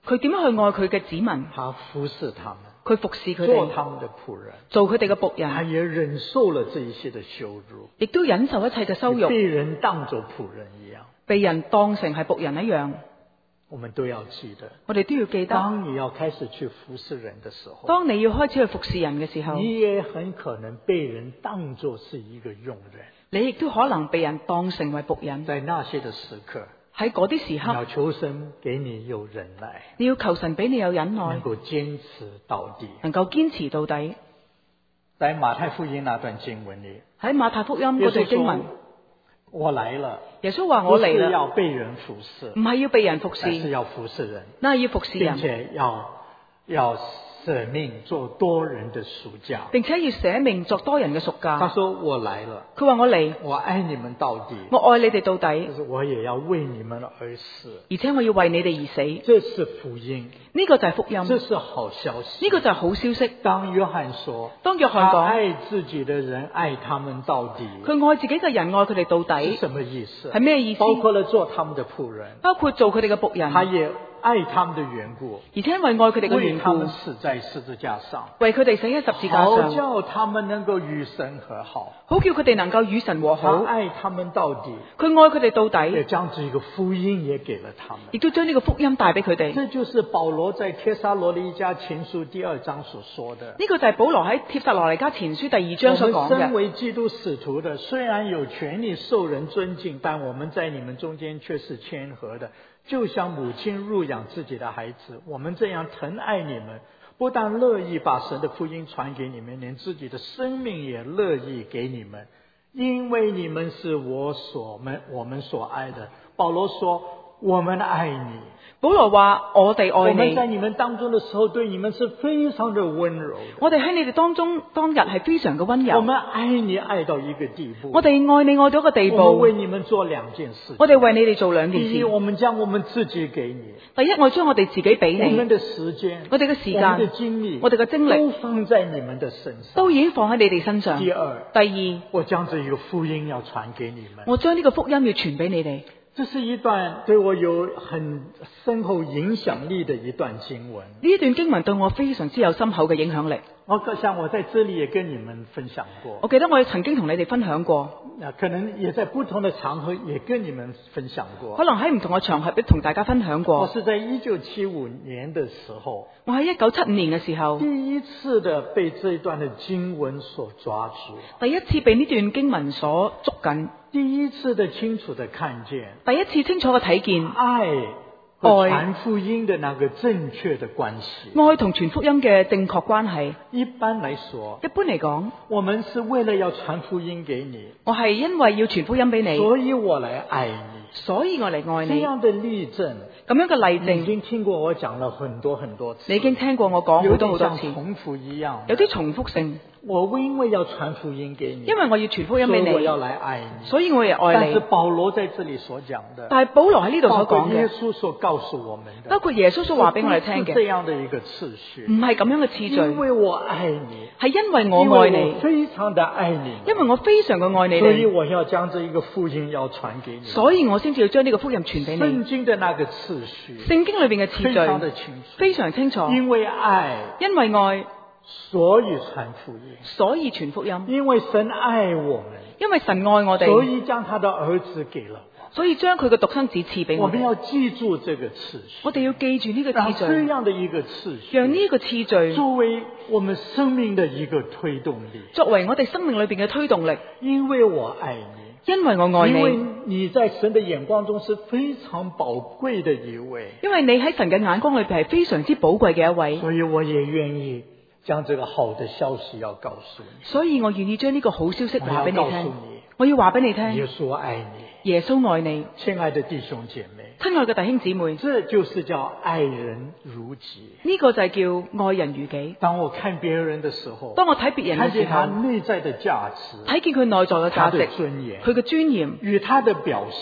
佢點樣去愛佢嘅子民， 他服侍他們， 佢服侍佢哋， 做他們的僕人， 做佢哋嘅僕他人， 也忍受了這一些的羞辱， 亦都忍受一切嘅羞辱， 被人當作僕人一樣。 被人當成係僕人一樣。 我們都要記得， 我哋都要記得， 當你要開始去服侍人的時候， 當你要開始去服侍人嘅時候， 你也很可能被人當作是一個傭人。 你亦都可能被人當成為僕人。 在那些的時刻， 喺嗰啲時你要刻， 求神給你有忍耐， 你要求神俾你有忍耐能，夠堅持到底。 能夠堅持到底。 在馬太福音那段經文裏， 喺馬太福音耶穌嗰段經文說，我來了， 耶穌話我嚟不是啦， 要被人服侍唔，係要被人服侍， 而是要服侍人， 那係要服侍並人， 且要捨命做多人的贖價。 並且要捨命作多人嘅贖價。 他說我來了， 佢話我嚟， 我愛你們到底， 我愛你哋到底， 但是我也要為你們而死。 而且我要為你哋而死。 這是福音， 呢個就係福音， 這是好消息。 呢個就係好消息。 當約翰說， 當約翰講， 他愛自己的人，愛他們到底， 佢愛自己嘅人，愛佢哋到是底， 什麼意思？ 係咩意思？ 包括了做他們的僕人， 包括做佢哋嘅僕人， 他也愛他們的緣故， 而且因為愛佢哋嘅為緣故他們，死在十字架上， 為佢哋死喺十字架好上， 叫他們能夠與神和好。 好叫佢哋能夠與神和他好。 愛他們到底， 佢愛佢哋到也底， 將這個福音也給了他們。 亦都將呢個福音帶俾佢哋。 這就是保羅在帖撒羅尼迦前書第2章所說的。 呢個就係保羅喺帖撒羅尼迦前書第2章所講我們身嘅。 為基督使徒的，雖然有權利受人尊敬，但我們在你們中間卻是謙和的，就像母親乳養自己的孩子。我們這樣疼愛你們，不但樂意把神的福音傳給你們，連自己的生命也樂意給你們，因為你們是我們所愛的。保羅說，我們愛你。 保羅話：我哋愛我們在你， 你們當中的時候，對你們是非常的溫柔的。 我哋喺你哋當中當日係非常嘅溫柔。 我們愛你愛到一個地步。 我哋愛你愛到一個地步我們為，你們做2件事情。 我哋為你哋做兩件第一， 事。 我們將我們自己給你， 第一，我將我哋自己俾你， 我們的時間， 我哋嘅時我們的間， 精力， 我哋嘅精力都放在你們的身上。 都已經放喺你哋身上。 第二， 第二， 我將這一個福音要傳給你們。 我將呢個福音要傳俾你哋。 這是一段對我有很深厚影響力的一段經文。 呢一段經文對我非常之有深厚嘅影響力。 我想我在這裡也跟你們分享過， 我記得我曾經同你哋分享過， 可能也在不同的場合也跟你們分享過。 可能喺唔同嘅場合都同大家分享我過。 是在1975年的時候， 我喺1975年嘅時候， 第一次的被這一段的經文所抓住， 第一次被呢段經文所捉緊， 第一次的清楚的看見第一次清楚嘅睇見愛和傳福音的那個正確的關係。 愛同傳福音嘅正確關係。 一般來說， 一般嚟講， 我們是為了要傳福音給你， 我係因為要傳福音俾你， 所以我來愛你。 所以我嚟愛你。 這樣的例證， 咁樣嘅例你已證， 經聽過我講了很多很多次， 你已經聽過我講好多好多次， 有點像重複一樣， 有啲重複性。 我因為要傳福音給你， 因為我要傳福音俾所以我要你， 來愛你。 所以我亦愛但是你。 保羅在這裡所講的， 但係保羅喺呢度包所講括耶嘅， 穌所告訴我們的， 包括耶穌所話俾我哋聽不是這嘅， 樣的一個次序。 唔係咁樣嘅次序， 因為我愛你， 係因為我愛因為你我，非常的愛你， 因為我非常嘅愛你所以哋， 我要將這一個福音要傳給你。 所以我先至要將呢個福音傳俾聖你。 經的那個次序聖經裏邊嘅次非常的序清楚， 非常清楚， 因為愛， 因為愛， 所以傳福音； 所以傳福音， 因為神愛我們， 因為神愛我所哋， 以將他的兒子給了我。 所以將佢嘅獨生子賜俾我哋。 我們要記住這個次序， 我哋要記住呢個讓這次序， 樣的一個次序， 讓呢個次序作為我們生命的一個推動力。 作為我哋生命裏邊嘅推動力。 因為我愛你， 因為我愛因為你， 你在神的眼光中是非常寶貴的一位， 因為你喺神嘅眼光裏邊係非常之寶貴嘅一位， 所以我也願意將這個好的消息要告訴你。 所以我願意將呢個好消息話俾你聽我要告訴你。 我要話俾你聽， 耶穌愛你， 耶穌愛你， 親愛的弟兄姐妹， 親愛嘅弟兄姊妹， 這就是叫愛人如己。 呢個就係叫愛人如己。 當我看別人的時候， 當我睇別人看見他嘅時候， 內在的價值， 睇見佢內在嘅他的價值， 尊嚴， 佢嘅尊嚴， 與他的表現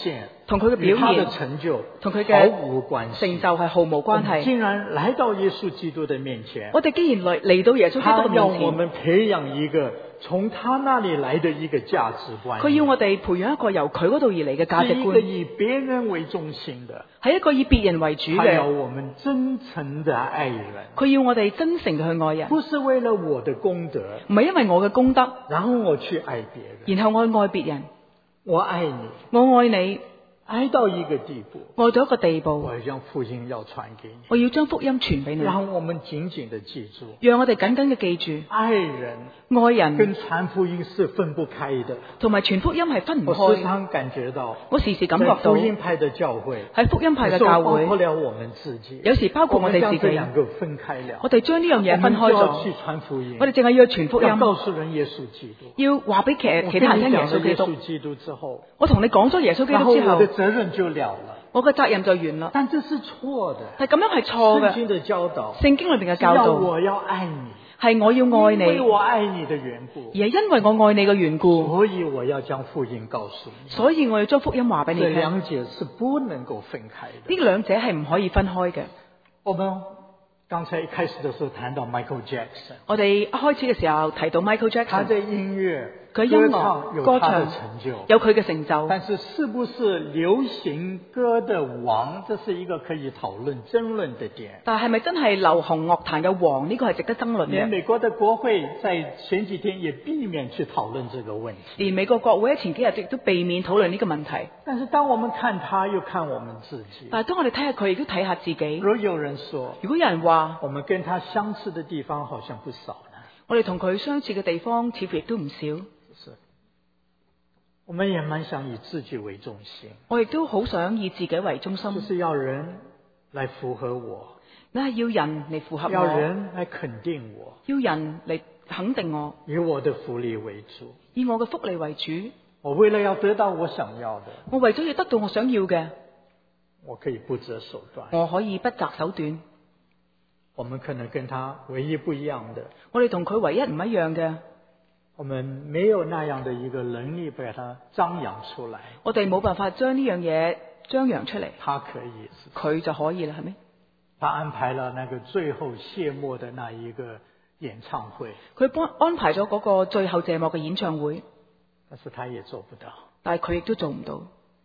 同佢嘅表與他的現成就同佢毫嘅無關係。 成就係毫無關我們係。 竟然來到耶穌基督的面前， 我哋既然嚟到耶穌基督他要嘅面前， 我們培養一個從他那裡來的一個價值觀， 佢要我哋培養一個由佢嗰度而嚟嘅價值是一個觀， 以別人為中心的， 係一個以別人為主他要嘅。 我們真誠的愛人， 佢要我哋真誠地去愛人， 不是為了我的功德， 唔係因為我嘅功德， 然後我去愛別人。 然後我愛別人， 我愛你， 我愛你， 愛到一個地步， 愛到一個地步， 我要將福音要傳給你， 我要將福音傳俾你， 讓我們緊緊的記住， 讓我哋緊緊嘅記住， 愛人愛人跟傳福音是分不開的。 同埋傳福音係分唔我時開。 常感覺到， 我時時感覺在到福音派的教會， 喺福音派嘅有時候教會包括了我們自己， 有時包括我哋自們將這己， 兩個分開了， 我哋將呢樣嘢分開咗我們就要去，傳福音， 我哋淨係要傳福音， 要告訴人耶穌基督。 要話俾其我他人聽耶跟你講了耶穌基督。 穌基督之後， 我同你講咗耶穌基然後督之後我的，責任就了了。 我嘅責任就完啦。 但這是錯的， 但係咁樣係錯嘅。 聖經的教導， 聖經裏邊嘅教導要我要愛你， 係我要愛因為你， 我愛你的緣故而，係因為我愛你嘅緣故， 所以我要將福音告訴你。 所以我要將福音話俾你這聽。 兩者是不能夠分開的。 呢兩者係唔可以分開嘅。 我們剛才一開始的時候談到 Michael Jackson， 我哋一開始嘅時候提到 Michael 他 Jackson， 在音樂、 佢音歌唱樂、歌有他的唱成就， 有佢嘅成就， 但是是不是流行歌的王，這是一個可以討論、爭論的點。 但係咪真係流行樂壇嘅王？呢個係值得爭論連嘅。 美國的國會在前幾天也避免去討論這個問題。 連美國國會喺前幾日亦都避免討論呢個問題。 但是當我們看他，又看我們自己。 但係當我哋睇下佢，亦都睇下自己。 如果有人說， 如果有人話我們跟他相似的地方好像不少呢， 我哋同佢相似嘅地方，似乎亦都唔少。 是，我們也蠻想以自己為中心， 我亦都好想以自己為中心， 就是要人來符合我， 那係要人嚟符合要我， 人來肯定我， 要人嚟肯定我， 以我的福利為主。 以我嘅福利為主。 我為了要得到我想要的， 我為咗要得到我想要嘅， 我可以不擇手段。 我可以不擇手段。 我們可能跟他唯一不一樣的， 我哋同佢唯一唔一樣嘅， 我們沒有那樣的一個能力把它張揚出來。 我哋冇辦法將呢樣嘢張揚出嚟， 他可以， 佢就可以啦，係咪？ 他安排了那個最後謝幕的那一個演唱會， 佢安排咗嗰個最後謝幕嘅演唱會， 但是他也做不到。 但係佢亦都做唔到。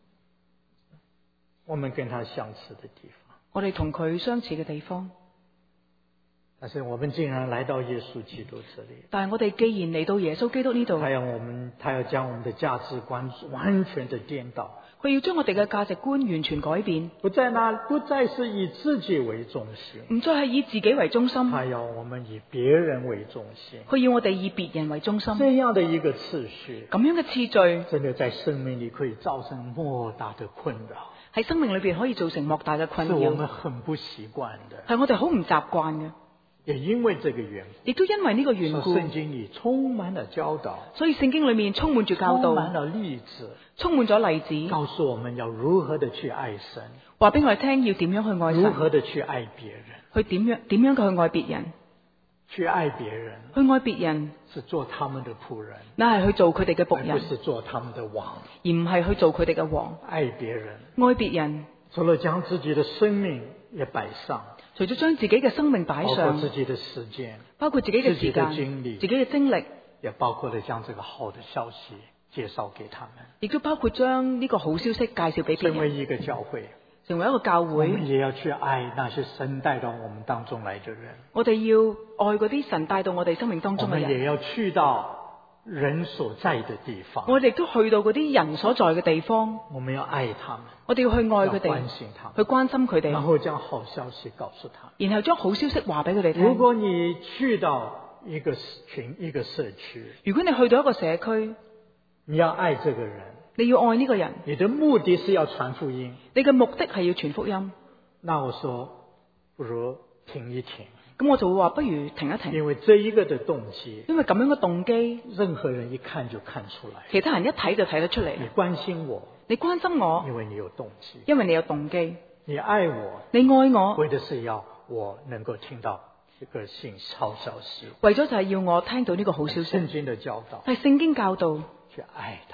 我們跟他相似的地方， 我哋同佢相似嘅地方， 但是我們竟然來到耶穌基督這裡， 但係我哋既然嚟到耶穌基督呢度， 他要將我們的價值觀完全的顛倒， 佢要將我哋嘅價值觀完全改變， 不再是以自己為中心， 唔再係以自己為中心， 他要我們以別人為中心， 佢要我哋以別人為中心。 這樣的一個次序， 咁樣嘅次序真的在生命裡可以造成莫大的困擾， 喺生命裏邊可以造成莫大嘅困是我們擾， 很不習慣的。 係我哋好唔習慣嘅。 也因為這個緣故， 亦都因為呢個緣故， 聖經裡充滿了教導， 所以聖經裏面充滿住教導， 充滿了例子， 充滿咗例子， 告訴我們要如何的去愛神， 話俾我哋聽要點樣去愛如神， 何的去愛別人。 去點樣去愛別人， 去愛別人去愛別人， 是做他們的僕人， 那係去做佢哋嘅僕人， 而不是做他們的王。 而唔係去做佢哋嘅王。 愛別人， 愛別人， 除了將自己的生命也擺上， 除咗將自己嘅生命擺包括上， 自己的時間， 包括自己嘅時間、 自己的精力自己嘅精力， 也包括了將這個好的消息介紹給他們。 亦都包括將呢個好消息介紹俾別人。 成為一個教會， 成為一個教我會， 們也要去愛那些神帶到我們當中來的人， 我哋要愛嗰啲神帶到我哋生命當我中嘅人。 們也要去到人所在的地方， 我哋亦都去到嗰啲人所在嘅地方， 我們要愛他們， 我哋要去愛佢要哋關心他們， 去關心佢然哋， 後將好消息告訴他們。 然後將好消息話俾佢哋聽。 如果你去到一個群、一個社區， 如果你去到一個社區， 你要愛這個人， 你要愛呢個人， 你的目的是要傳福音， 你嘅目的係要傳福音， 那我說不如停一停， 咁我就會話不如停一停， 因為這一個的動機， 因為咁樣嘅動機， 任何人一看就看出來。 其他人一睇就睇得出嚟。 你關心我， 你關心我， 因為你有動機； 因為你有動機； 你愛我， 你愛我， 為的是要我能夠聽到這個好消息。 為咗就係要我聽到呢個好消息。 聖經的教導， 係聖經教導去愛他們，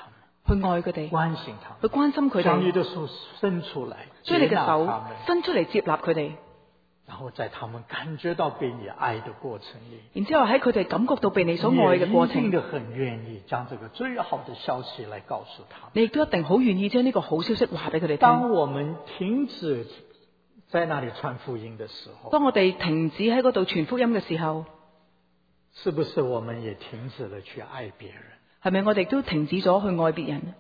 去愛佢哋， 關心他去關心佢們，將你哋， 的手伸出來， 將你嘅接納他手們， 伸出嚟接納佢哋， 然後在他們感覺到被你愛的過程裏， 然之後喺佢哋感覺到被你所愛嘅過程， 你一定很願意將這個最好的消息來告訴他們。 你亦都一定好願意將呢個好消息話俾佢哋聽。 當我們停止在那裡傳福音的時候， 當我哋停止喺嗰度傳福音嘅時候， 是不是我們也停止了去愛別人？ 係咪我哋都停止咗去愛別人？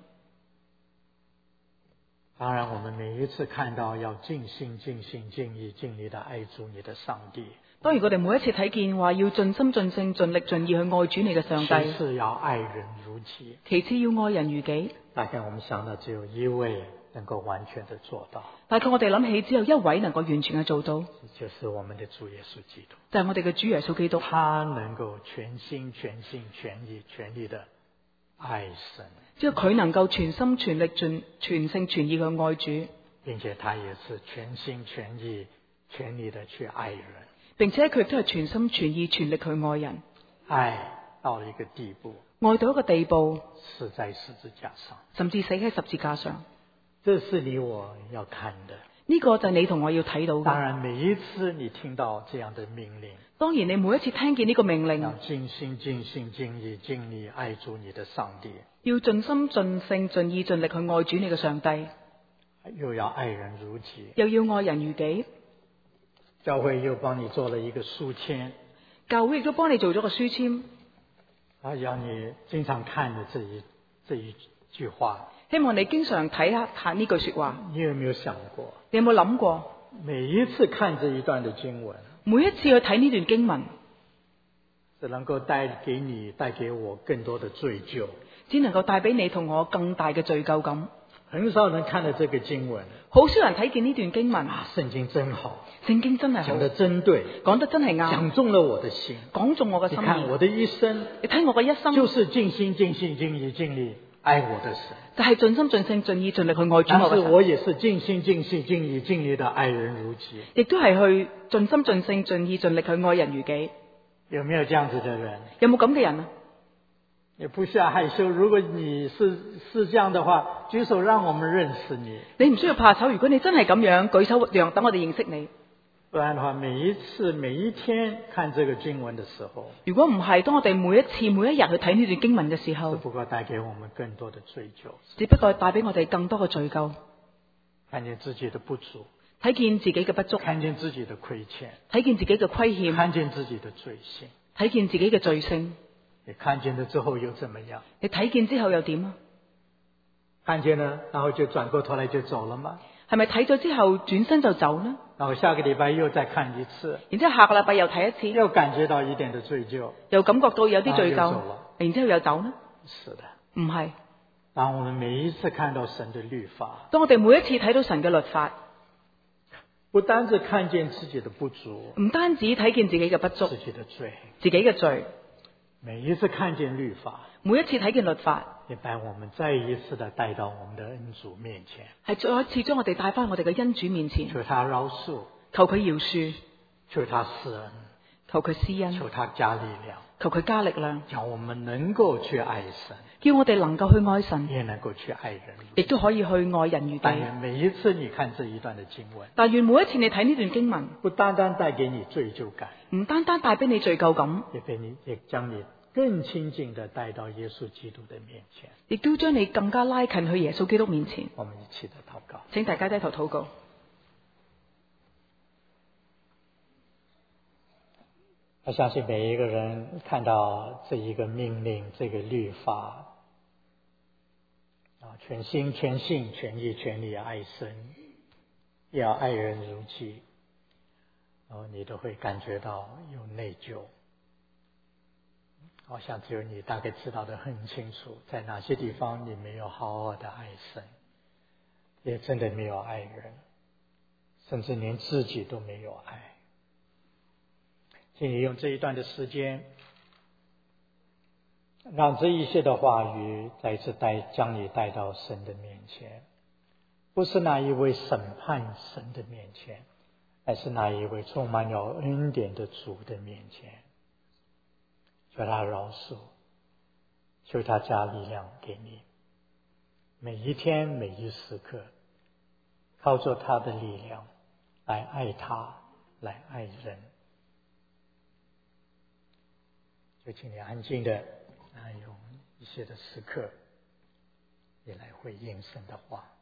當然，我們每一次看到要盡心、盡性、盡意、盡力的愛主你的上帝， 當然我哋每一次睇見話要盡心盡性盡力盡意去愛主你嘅上帝， 其次要愛人如己， 其次要愛人如己。 大概我們想到只有一位能夠完全的做到， 大概我哋諗起只有一位能夠完全嘅做到， 就是我們的主耶穌基督。 就係我哋嘅主耶穌基督。 他能夠全心全性全意全力的愛神， 只有佢能夠全心全力全性全意去愛主， 並且他也是全心全意全力的去愛人， 並且佢亦都係全心全意全力去愛人， 愛到了一個地步， 愛到一個地步， 死在十字架上。 甚至死喺十字架上。 這是你我要看的。 呢個就係你同我要睇到嘅。 當然，每一次你聽到這樣的命令， 當然你每一次聽見呢個命令， 要盡心盡性盡意盡力愛主你的上帝， 要盡心盡性盡意盡力去愛主你嘅上帝， 又要愛人如己， 又要愛人如己。 教會又幫你做了一個書籤， 教會亦都幫你做咗個書籤， 要你經常看的這一句話。 希望你經常睇呢句說話。 你有沒有想過， 你有冇諗過， 每一次看這一段的經文， 每一次去睇呢段經文， 只能夠帶給我更多的罪疚， 只能夠帶俾你同我更大嘅罪疚感。 很少人看了這個經文， 好少人睇見呢段經文。 聖經真好， 聖經真係好， 講得真對， 講得真係啱， 講中了我的心， 講中我嘅心意。 你看我的一生， 你睇我嘅一生， 就是盡心盡性盡意盡力愛我的神， 就係盡心盡性盡意盡力去愛主我嘅但是神。 我也是盡心盡性盡意盡力的愛人如己， 亦都係去盡心盡性盡意盡力去愛人如己。 有沒有這樣子的人？ 有冇咁嘅人啊？ 也不需要害羞，如果你是這樣的話，舉手讓我們認識你。 你唔需要怕醜，如果你真係咁樣舉手，讓等我哋認識你。 不然的話，每一次每一天看這個經文的時候， 如果唔係，當我哋每一次每一日去睇呢段經文嘅時候， 只不過帶給我們更多的罪疚， 只不過帶俾我哋更多嘅罪疚， 看見自己的不足， 睇見自己嘅不足， 看見自己的虧欠， 睇見自己嘅虧欠， 看見自己的罪性， 睇見自己嘅罪性。 你看見了之後又怎麼樣？ 你睇見之後又點啊？ 看見了，然後就轉過頭來就走了嗎？ 係咪睇咗之後轉身就走呢？ 然後下個禮拜又再看一次， 然之後下個禮拜又睇一次， 又感覺到一點的罪疚， 又感覺到有啲罪疚然後又走了， 然之後又走呢？ 是的。 唔係。 當我們每一次看到神的律法， 當我哋每一次睇到神嘅律法， 不單是看見自己的不足， 唔單止睇見自己嘅不足， 自己的罪， 自己嘅罪， 每一次看見律法， 每一次睇見律法， 也把我們再一次的帶到我們的恩主面前， 係再一次將我哋帶翻我哋嘅恩主面前， 求他饒恕， 求佢饒恕， 求他施恩， 求佢施恩， 求他加力量， 求佢加力量， 叫我們能夠去愛神， 叫我哋能夠去愛神， 也能夠去愛人。 亦都可以去愛人如但己。 願每一次你看這一段的經文， 但願每一次你睇呢段經文， 不單單帶給你罪疚感， 唔單單帶俾你罪疚感， 也將你更親近的帶到耶穌基督的面前。 亦都將你更加拉近去耶穌基督面前。 我們一起的禱告。 請大家低頭禱告。 我相信每一個人看到這一個命令，這個律法，全心全性全意全力愛神，也要愛人如己，然後你都會感覺到有內疚。我想只有你大概知道得很清楚，在哪些地方你沒有好好的愛神，也真的沒有愛人，甚至連自己都沒有愛。請你用這一段的時間，讓這一些的話語再一次將你帶到神的面前，不是那一位審判神的面前，而是那一位充滿了恩典的主的面前，求他饒恕，求他加力量給你。 每一天每一时刻，靠着他的力量来爱他，来爱人。就请你安静的用一些的时刻，也来回应神的话。